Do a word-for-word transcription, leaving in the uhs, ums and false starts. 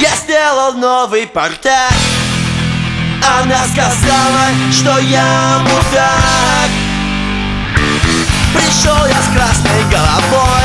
Я сделал новый портрет. Она сказала, что я мудак. Пришел я с красной головой.